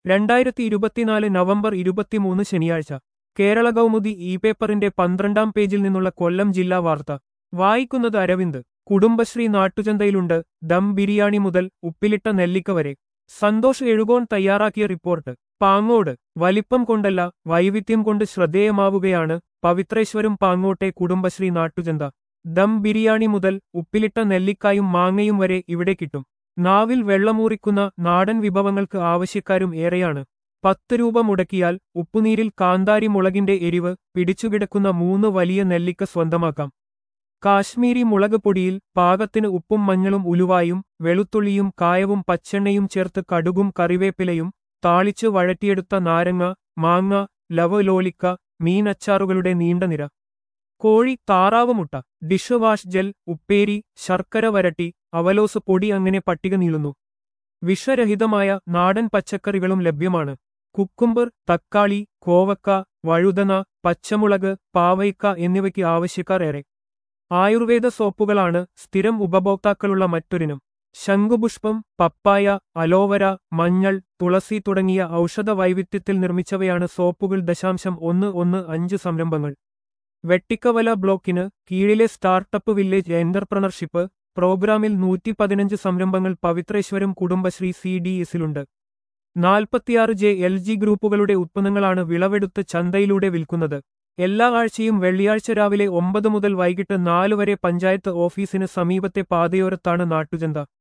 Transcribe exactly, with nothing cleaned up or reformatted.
രണ്ടായിരത്തി ഇരുപത്തിനാല് നവംബർ ഇരുപത്തിമൂന്ന് ശനിയാഴ്ച കേരള കൗമുദി ഇ പേപ്പറിന്റെ പന്ത്രണ്ടാം പേജിൽ നിന്നുള്ള കൊല്ലം ജില്ലാ വാർത്ത വായിക്കുന്നത് അരവിന്ദ്. കുടുംബശ്രീ നാട്ടുചന്തയിലുണ്ട്. ദം ബിരിയാണി മുതൽ ഉപ്പിലിട്ട നെല്ലിക്ക വരെ. സന്തോഷ് എഴുകോൺ തയ്യാറാക്കിയ റിപ്പോർട്ട്. പാങ്ങോട്. വലിപ്പം കൊണ്ടല്ല, വൈവിധ്യം കൊണ്ട് ശ്രദ്ധേയമാവുകയാണ് പവിത്രേശ്വരം പാങ്ങോട്ടെ കുടുംബശ്രീ നാട്ടുചന്ത. ദം ബിരിയാണി മുതൽ ഉപ്പിലിട്ട നെല്ലിക്കായും മാങ്ങയും വരെ ഇവിടെ കിട്ടും. നാവിൽ വെള്ളമൂറിക്കുന്ന നാടൻ വിഭവങ്ങൾക്ക് ആവശ്യക്കാരും ഏറെയാണ്. പത്ത് രൂപ മുടക്കിയാൽ ഉപ്പുനീരിൽ കാന്താരി മുളകിന്റെ എരിവ് പിടിച്ചുകിടക്കുന്ന മൂന്ന് വലിയ നെല്ലിക്ക സ്വന്തമാക്കാം. കാശ്മീരി മുളക് പൊടിയിൽ പാകത്തിന് ഉപ്പും മഞ്ഞളും ഉലുവായും വെളുത്തുള്ളിയും കായവും പച്ചെണ്ണയും ചേർത്ത് കടുകും കറിവേപ്പിലയും താളിച്ച് വഴറ്റിയെടുത്ത നാരങ്ങ, മാങ്ങ, ലവലോലിക്ക, മീനച്ചാറുകളുടെ നീണ്ട നിര. കോഴി, താറാവ് മുട്ട, ഡിഷ് വാഷ് ജെൽ, ഉപ്പേരി, ശർക്കര വരട്ടി, അവലോസ് പൊടി അങ്ങനെ പട്ടിക നീളുന്നു. വിഷരഹിതമായ നാടൻ പച്ചക്കറികളും ലഭ്യമാണ്. കുക്കുംബർ, തക്കാളി, കോവക്ക, വഴുതന, പച്ചമുളക്, പാവയ്ക്ക എന്നിവയ്ക്ക് ആവശ്യക്കാർ ഏറെ. ആയുർവേദ സോപ്പുകളാണ് സ്ഥിരം ഉപഭോക്താക്കളുള്ള മറ്റൊരിനം. ശംഖുപുഷ്പം, പപ്പായ, അലോവര, മഞ്ഞൾ, തുളസി തുടങ്ങിയ ഔഷധ വൈവിധ്യത്തിൽ നിർമ്മിച്ചവയാണ് സോപ്പുകൾ. ദശാംശം ഒന്ന് ഒന്ന് അഞ്ച് സംരംഭങ്ങൾ. വെട്ടിക്കവല ബ്ലോക്കിന് കീഴിലെ സ്റ്റാർട്ടപ്പ് വില്ലേജ് എന്റർപ്രണർഷിപ്പ് പ്രോഗ്രാമിൽ നൂറ്റി പതിനഞ്ച് സംരംഭങ്ങൾ പവിത്രേശ്വരം കുടുംബശ്രീ സി ഡി എസിലുണ്ട്. നാൽപ്പത്തിയാറ് ജെ എൽ ജി ഗ്രൂപ്പുകളുടെ ഉത്പന്നങ്ങളാണ് വിളവെടുത്ത് ചന്തയിലൂടെ വിൽക്കുന്നത്. എല്ലാ ആഴ്ചയും വെള്ളിയാഴ്ച രാവിലെ ഒമ്പത് മുതൽ വൈകിട്ട് നാല് വരെ പഞ്ചായത്ത് ഓഫീസിന് സമീപത്തെ പാതയോരത്താണ് നാട്ടുചന്ത.